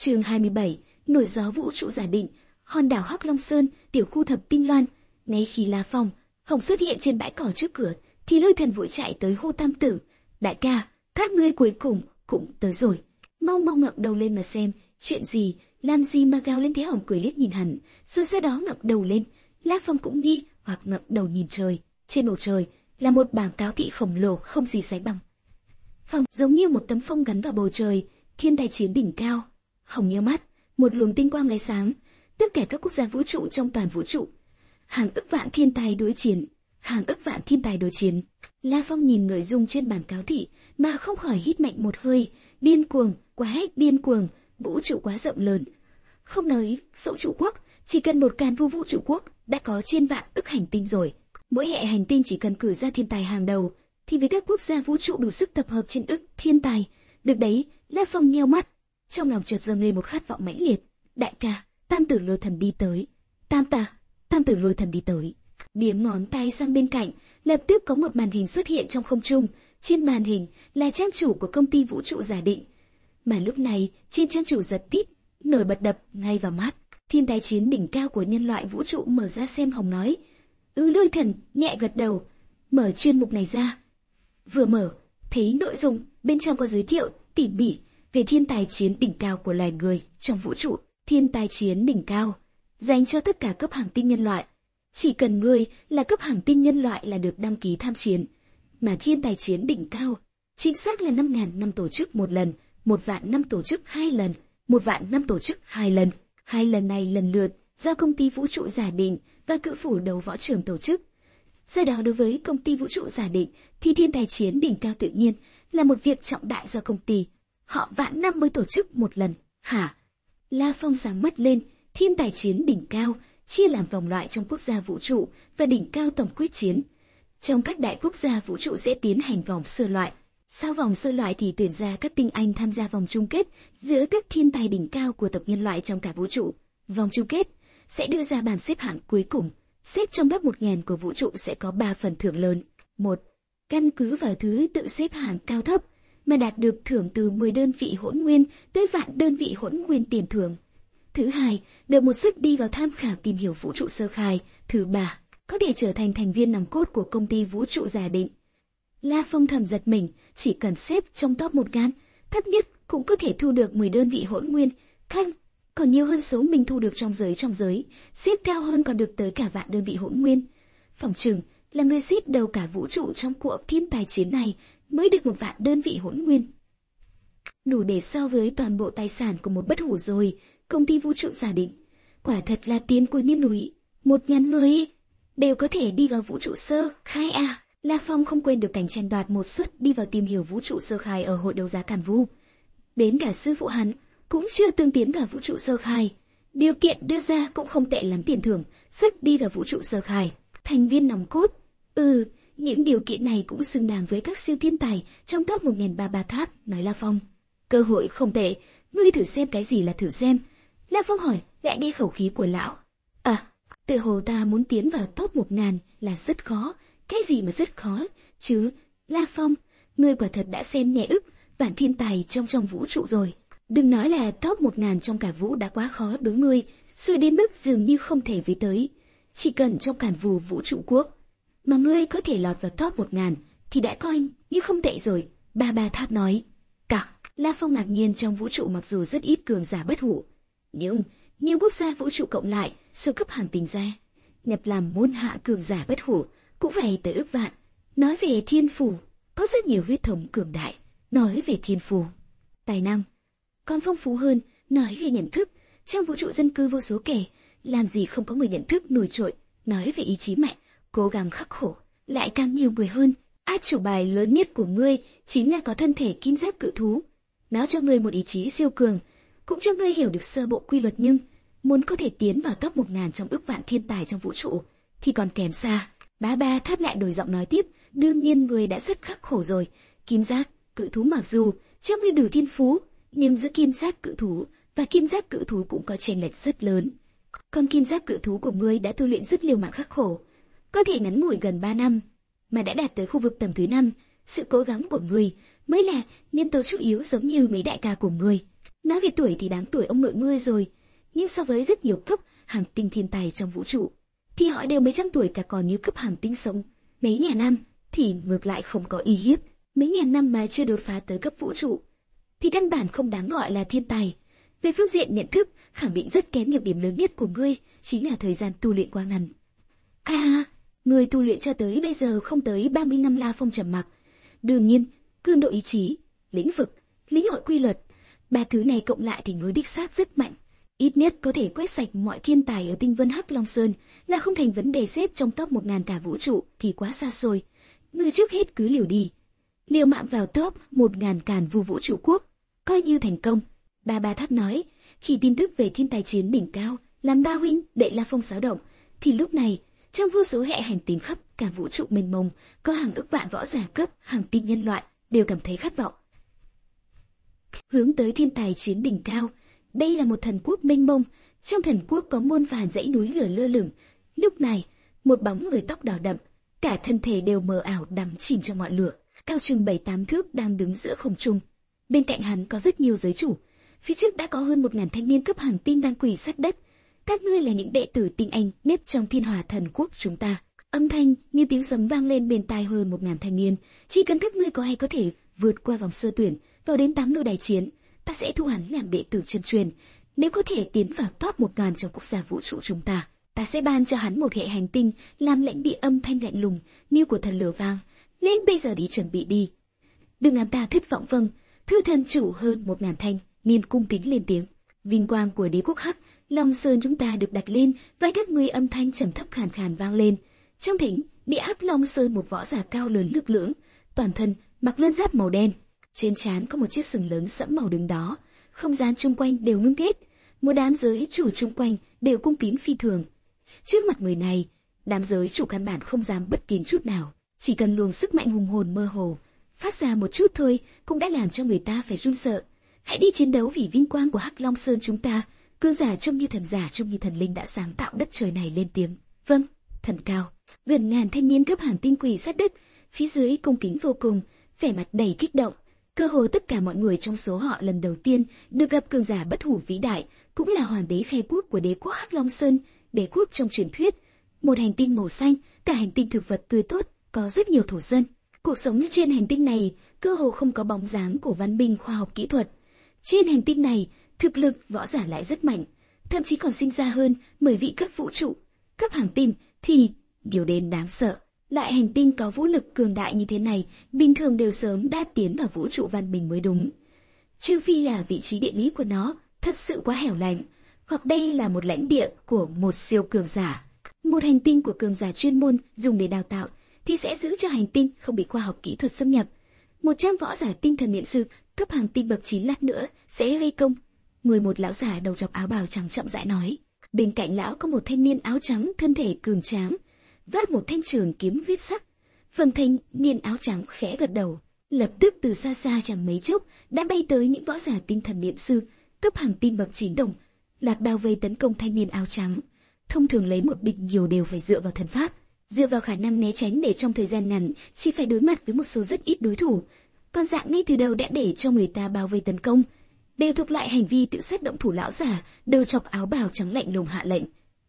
Chương 27, nổi gió vũ trụ giả định, hòn đảo Hắc Long Sơn, tiểu khu Thập Tinh Loan. Ngay khi La Phong, Hồng xuất hiện trên bãi cỏ trước cửa, thì Lôi Thần vội chạy tới hô Tam Tử, đại ca, các ngươi cuối cùng cũng tới rồi, mau mau ngẩng đầu lên mà xem, chuyện gì, làm gì mà gào lên thế. Hồng cười liếc nhìn hắn, rồi sau đó ngẩng đầu lên. La Phong cũng đi, hoặc ngẩng đầu nhìn trời. Trên bầu trời là một bảng cáo thị khổng lồ không gì sánh bằng. Phong giống như một tấm phông gắn vào bầu trời, thiên tài chiến đỉnh cao. Hồng nhíu mắt, một luồng tinh quang lóe sáng, tất cả các quốc gia vũ trụ trong toàn vũ trụ, hàng ức vạn thiên tài đối chiến, hàng ức vạn thiên tài đối chiến. La Phong nhìn nội dung trên bản cáo thị mà không khỏi hít mạnh một hơi, điên cuồng, quá điên cuồng, vũ trụ quá rộng lớn. Không nói vũ trụ quốc, chỉ cần một càn vu vũ trụ quốc đã có trên vạn ức hành tinh rồi. Mỗi hệ hành tinh chỉ cần cử ra thiên tài hàng đầu, thì với các quốc gia vũ trụ đủ sức tập hợp trên ức thiên tài. Được đấy, La Phong nheo mắt, trong lòng chợt dâng lên một khát vọng mãnh liệt. Đại ca, Tam Tử Lôi Thần đi tới. Tam Tử Lôi Thần đi tới. Biếm ngón tay sang bên cạnh, lập tức có một màn hình xuất hiện trong không trung. Trên màn hình là trang chủ của công ty vũ trụ giả định. Mà lúc này, trên trang chủ giật tít, nổi bật đập ngay vào mắt. Thiên tài chiến đỉnh cao của nhân loại vũ trụ mở ra xem. Hồng nói, Lôi Thần nhẹ gật đầu, mở chuyên mục này ra. Vừa mở, thấy nội dung bên trong có giới thiệu tỉ mỉ về thiên tài chiến đỉnh cao của loài người trong vũ trụ. Thiên tài chiến đỉnh cao dành cho tất cả cấp hàng tinh nhân loại. Chỉ cần ngươi là cấp hàng tinh nhân loại là được đăng ký tham chiến. Mà thiên tài chiến đỉnh cao chính xác là 5.000 năm tổ chức một lần, 1.000 năm tổ chức 2 lần, 1.000 năm tổ chức 2 lần. 2 lần này lần lượt do công ty vũ trụ giả định và cự phủ đấu võ trường tổ chức. Do đó đối với công ty vũ trụ giả định thì thiên tài chiến đỉnh cao tự nhiên là một việc trọng đại do công ty họ vạn năm mới tổ chức một lần. Hả? La Phong giáng mắt lên. Thiên tài chiến đỉnh cao chia làm vòng loại trong quốc gia vũ trụ và đỉnh cao tổng quyết chiến. Trong các đại quốc gia vũ trụ sẽ tiến hành vòng sơ loại. Sau vòng sơ loại thì tuyển ra các tinh anh tham gia vòng chung kết giữa các thiên tài đỉnh cao của tộc nhân loại trong cả vũ trụ. Vòng chung kết sẽ đưa ra bảng xếp hạng cuối cùng. Xếp trong top 1.000 của vũ trụ sẽ có 3 phần thưởng lớn. 1. Căn cứ vào thứ tự xếp hạng cao thấp mà đạt được thưởng từ 10 đơn vị hỗn nguyên tới vạn đơn vị hỗn nguyên tiền thưởng. Thứ hai, được một suất đi vào tham khảo tìm hiểu vũ trụ sơ khai. Thứ ba, có thể trở thành thành viên nòng cốt của công ty vũ trụ giả định. La Phong thầm giật mình, chỉ cần xếp trong top 1.000, thấp nhất cũng có thể thu được 10 đơn vị hỗn nguyên, còn nhiều hơn số mình thu được trong giới, xếp cao hơn còn được tới cả vạn đơn vị hỗn nguyên. Phỏng chừng là người xếp đầu cả vũ trụ trong cuộc thiên tài chiến này mới được 1 vạn đơn vị hỗn nguyên. Đủ để so với toàn bộ tài sản của một bất hủ rồi. Công ty vũ trụ giả định quả thật là tiền của nhân núi. 1.000 người đều có thể đi vào vũ trụ sơ khai à. La Phong không quên được cảnh tranh đoạt một suất đi vào tìm hiểu vũ trụ sơ khai ở hội đấu giá Càn Vu. Đến cả sư phụ hắn cũng chưa từng tiến vào vũ trụ sơ khai. Điều kiện đưa ra cũng không tệ lắm, tiền thưởng suất đi vào vũ trụ sơ khai, thành viên nòng cốt. Những điều kiện này cũng xứng đáng với các siêu thiên tài trong top 1.033 tháp, nói La Phong. Cơ hội không tệ, ngươi thử xem. Cái gì là thử xem? La Phong hỏi, lại nghe khẩu khí của lão. Tự hồ ta muốn tiến vào top 1.000 là rất khó. Cái gì mà rất khó chứ? La Phong, ngươi quả thật đã xem nhẹ ức vạn thiên tài trong vũ trụ rồi. Đừng nói là top 1.000 trong cả vũ đã quá khó đối ngươi, rồi đến mức dường như không thể với tới. Chỉ cần trong Càn Vu vũ trụ quốc mà ngươi có thể lọt vào top 1.000 thì đã coi như không tệ rồi. Ba tháp nói. La Phong ngạc nhiên, trong vũ trụ mặc dù rất ít cường giả bất hủ, nhưng nhiều quốc gia vũ trụ cộng lại số cấp hàng tinh ra, nhập làm môn hạ cường giả bất hủ cũng phải tới ức vạn. Nói về thiên phù, có rất nhiều huyết thống cường đại. Nói về thiên phù, tài năng còn phong phú hơn. Nói về nhận thức, trong vũ trụ dân cư vô số kẻ, làm gì không có người nhận thức nổi trội. Nói về ý chí mạnh, cố gắng khắc khổ, lại càng nhiều người hơn. Át chủ bài lớn nhất của ngươi chính là có thân thể kim giáp cự thú. Nó cho ngươi một ý chí siêu cường, cũng cho ngươi hiểu được sơ bộ quy luật, nhưng muốn có thể tiến vào top 1.000 trong ức vạn thiên tài trong vũ trụ thì còn kém xa. Ba tháp lại đổi giọng nói tiếp, đương nhiên ngươi đã rất khắc khổ rồi. Kim giáp cự thú mặc dù cho ngươi đủ thiên phú, nhưng giữa kim giáp cự thú và kim giáp cự thú cũng có chênh lệch rất lớn. Còn kim giáp cự thú của ngươi đã tu luyện rất liều mạng khắc khổ, có thể ngắn ngủi gần 3 năm mà đã đạt tới khu vực tầng thứ 5. Sự cố gắng của ngươi mới là nhân tố chủ yếu, giống như mấy đại ca của ngươi. Nói về tuổi thì đáng tuổi ông nội ngươi rồi, nhưng so với rất nhiều cấp hành tinh thiên tài trong vũ trụ, thì họ đều mấy trăm tuổi cả, còn như cấp hành tinh sống mấy ngàn năm thì ngược lại không có uy hiếp. Mấy ngàn năm mà chưa đột phá tới cấp vũ trụ thì căn bản không đáng gọi là thiên tài. Về phương diện nhận thức, khẳng định rất kém. Nhược điểm lớn nhất của ngươi chính là thời gian tu luyện quá ngắn. Ngươi tu luyện cho tới bây giờ không tới 30 năm. La Phong trầm mặc. Đương nhiên, cường độ ý chí, lĩnh vực, lĩnh hội quy luật, ba thứ này cộng lại thì ngươi đích xác rất mạnh. Ít nhất có thể quét sạch mọi thiên tài ở tinh vân Hắc Long Sơn là không thành vấn đề. Xếp trong top 1000 cả vũ trụ thì quá xa xôi. Ngươi trước hết cứ liều đi. Liều mạng vào top 1000 càn vu vũ trụ quốc, coi như thành công. Ba Thác nói, khi tin tức về thiên tài chiến đỉnh cao làm ba huynh đệ La Phong xáo động, thì lúc này trong vô số hệ hành tinh khắp cả vũ trụ mênh mông, có hàng ức vạn võ giả cấp hàng tinh nhân loại đều cảm thấy khát vọng hướng tới thiên tài chiến đỉnh cao. Đây là một thần quốc mênh mông, trong thần quốc có muôn vàn dãy núi lửa lơ lửng. Lúc này, một bóng người tóc đỏ đậm, cả thân thể đều mờ ảo đắm chìm trong ngọn lửa, cao chừng 7-8 thước đang đứng giữa không trung. Bên cạnh hắn có rất nhiều giới chủ, phía trước đã có hơn 1000 thanh niên cấp hành tinh đang quỳ sát đất. Các ngươi là những đệ tử tinh anh nhất trong Thiên Hỏa thần quốc chúng ta. Âm thanh như tiếng sấm vang lên bên tai hơn 1000 thanh niên. Chỉ cần các ngươi có thể vượt qua vòng sơ tuyển, vào đến 8 lô đài chiến, ta sẽ thu hắn làm đệ tử chân truyền. Nếu có thể tiến vào top 1000 trong quốc gia vũ trụ chúng ta, ta sẽ ban cho hắn một hệ hành tinh làm lãnh địa. Âm thanh lạnh lùng như của thần lửa vang lên. Bây giờ đi, chuẩn bị đi, đừng làm ta thất vọng. Vâng, thưa thần chủ. Hơn 1000 thanh niên cung kính lên tiếng. Vinh quang của đế quốc Hắc Long Sơn chúng ta được đặt lên vai các ngươi. Âm thanh trầm thấp khàn khàn vang lên. Trong thính địa Hắc Long Sơn, một võ giả cao lớn lực lưỡng, toàn thân mặc lân giáp màu đen, trên trán có một chiếc sừng lớn sẫm màu đứng đó. Không gian chung quanh đều ngưng kết, một đám giới chủ chung quanh đều cung kính phi thường. Trước mặt người này, đám giới chủ căn bản không dám bất kín chút nào, chỉ cần luồng sức mạnh hùng hồn mơ hồ phát ra một chút thôi cũng đã làm cho người ta phải run sợ. Hãy đi chiến đấu vì vinh quang của Hắc Long Sơn chúng ta. Cương giả trông như thần, giả trông như thần linh đã sáng tạo đất trời này lên tiếng. Vâng, thần cao. Gần ngàn thanh niên cấp hành tinh quỳ sát đất, phía dưới cung kính vô cùng, vẻ mặt đầy kích động. Cơ hồ tất cả mọi người trong số họ lần đầu tiên được gặp cường giả bất hủ vĩ đại, cũng là hoàng đế khai quốc của đế quốc Hắc Long Sơn, đế quốc trong truyền thuyết. Một hành tinh màu xanh, cả hành tinh thực vật tươi tốt, có rất nhiều thổ dân. Cuộc sống trên hành tinh này cơ hồ không có bóng dáng của văn minh khoa học kỹ thuật. Trên hành tinh này, thực lực võ giả lại rất mạnh, thậm chí còn sinh ra hơn 10 vị cấp vũ trụ, cấp hành tinh thì điều đến đáng sợ. Lại hành tinh có vũ lực cường đại như thế này, bình thường đều sớm đã tiến vào vũ trụ văn minh mới đúng. Trừ phi là vị trí địa lý của nó thật sự quá hẻo lánh, hoặc đây là một lãnh địa của một siêu cường giả. Một hành tinh của cường giả chuyên môn dùng để đào tạo thì sẽ giữ cho hành tinh không bị khoa học kỹ thuật xâm nhập. 100 võ giả tinh thần niệm sư cấp hành tinh bậc 9 lát nữa sẽ vây công. Một lão giả đầu trọc áo bào trắng chậm rãi nói. Bên cạnh lão có một thanh niên áo trắng, thân thể cường tráng, vác một thanh trường kiếm huyết sắc. Phần thanh niên áo trắng khẽ gật đầu, lập tức từ xa xa chẳng mấy chốc đã bay tới những võ giả tinh thần niệm sư cấp hành tinh bậc 9 đồng loạt bao vây tấn công thanh niên áo trắng. Thông thường lấy một binh nhiều đều phải dựa vào thần pháp, dựa vào khả năng né tránh để trong thời gian ngắn chỉ phải đối mặt với một số rất ít đối thủ. Còn dạng ngay từ đầu đã để cho người ta bao vây tấn công, đều thuộc lại hành vi tự sát động thủ. Lão giả đầu chọc áo bào trắng lạnh lùng hạ lệnh.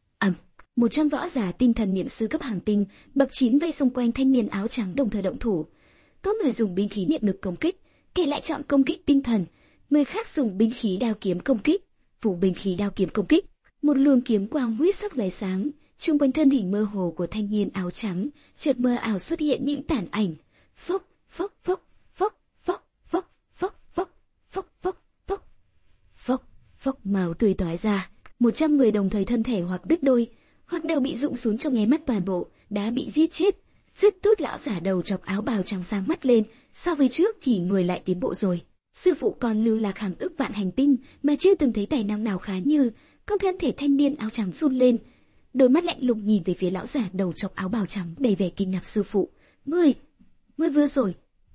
100 võ giả tinh thần niệm sư cấp hành tinh bậc 9 vây xung quanh thanh niên áo trắng đồng thời động thủ. Có người dùng binh khí niệm lực công kích, kẻ lại chọn công kích tinh thần, người khác dùng binh khí đao kiếm công kích, phủ binh khí đao kiếm công kích. Một luồng kiếm quang huyết sắc lóe sáng, chung quanh thân hình mơ hồ của thanh niên áo trắng chợt mơ ảo xuất hiện những tàn ảnh. Phốc phốc phốc phốc phốc phốc phốc phốc phốc phốc phốc phốc phốc, máu tươi tóe ra. 100 người đồng thời thân thể hoặc đứt đôi, hoặc đầu bị rụng xuống trong nháy mắt, toàn bộ đã bị giết chết. Rất tốt. Lão giả đầu chọc áo bào trắng sáng mắt lên, so với trước thì người lại tiến bộ rồi. Sư phụ còn lưu lạc hàng ức vạn hành tinh mà chưa từng thấy tài năng nào khá như. Con thân thể thanh niên áo trắng run lên, đôi mắt lạnh lùng nhìn về phía lão giả đầu chọc áo bào trắng đầy vẻ kinh ngạc. Sư phụ, ngươi vừa rồi.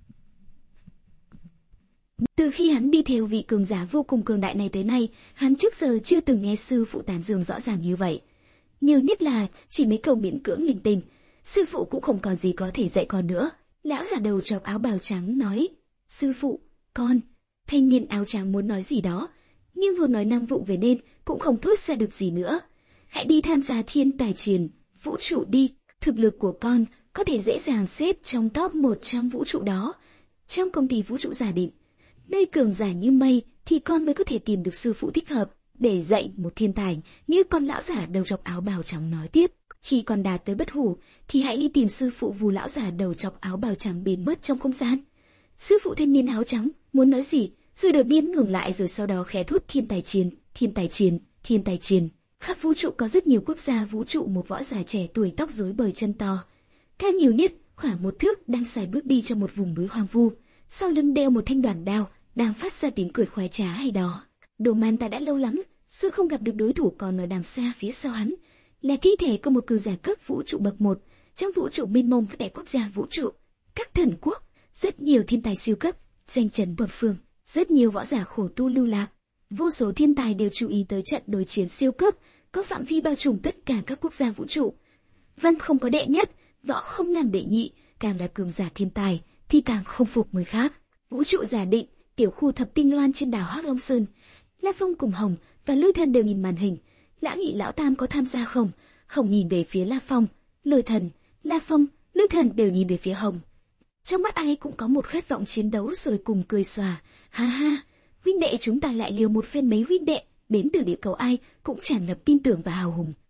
Từ khi hắn đi theo vị cường giả vô cùng cường đại này tới nay, hắn trước giờ chưa từng nghe sư phụ tán dương rõ ràng như vậy. Nhiều nhất là chỉ mấy câu miễn cưỡng linh tinh, sư phụ cũng không còn gì có thể dạy con nữa. Lão giả đầu chọc áo bào trắng nói, sư phụ, con. Thanh niên áo trắng muốn nói gì đó, nhưng vừa nói năng vụng về nên cũng không thốt ra được gì nữa. Hãy đi tham gia thiên tài chiến vũ trụ đi, thực lực của con có thể dễ dàng xếp trong top 100 vũ trụ đó. Trong công ty vũ trụ giả định, nơi cường giả như mây thì con mới có thể tìm được sư phụ thích hợp để dạy một thiên tài như con lão giả đầu trọc áo bào trắng nói tiếp. Khi con đạt tới bất hủ thì hãy đi tìm sư phụ Vù lão giả đầu trọc áo bào trắng biến mất trong không gian. Sư phụ thanh niên áo trắng muốn nói gì, rồi đột nhiên ngừng lại rồi sau đó khẽ thốt thiên tài chiến, thiên tài chiến, thiên tài chiến. Khắp vũ trụ có rất nhiều quốc gia vũ trụ, một võ giả trẻ tuổi tóc rối bời chân to, cao nhiều nhất khoảng 1 thước đang sải bước đi trong một vùng núi hoang vu, sau lưng đeo một thanh đoàn đao, đang phát ra tiếng cười khoái trá hay đó. Đồ Man ta đã lâu lắm rồi không gặp được đối thủ, còn ở đằng xa phía sau hắn là thi thể của một cường giả cấp vũ trụ bậc 1 trong vũ trụ mênh mông các đại quốc gia vũ trụ, các thần quốc, rất nhiều thiên tài siêu cấp danh chấn một phương, rất nhiều võ giả khổ tu lưu lạc. Vô số thiên tài đều chú ý tới trận đối chiến siêu cấp có phạm vi bao trùm tất cả các quốc gia vũ trụ. Văn không có đệ nhất, võ không làm đệ nhị, càng là cường giả thiên tài thì càng không phục người khác. Vũ trụ giả định, tiểu khu thập tinh loan trên đảo Hắc Long Sơn. La Phong cùng Hồng và Lôi Thần đều nhìn màn hình. Lã Nghị lão tam có tham gia không? Hồng nhìn về phía La Phong, Lôi Thần, La Phong, Lôi Thần đều nhìn về phía Hồng. Trong mắt ai cũng có một khát vọng chiến đấu rồi cùng cười xòa. Ha ha, huynh đệ chúng ta lại liều một phen. Mấy huynh đệ đến từ địa cầu ai cũng tràn ngập tin tưởng và hào hùng.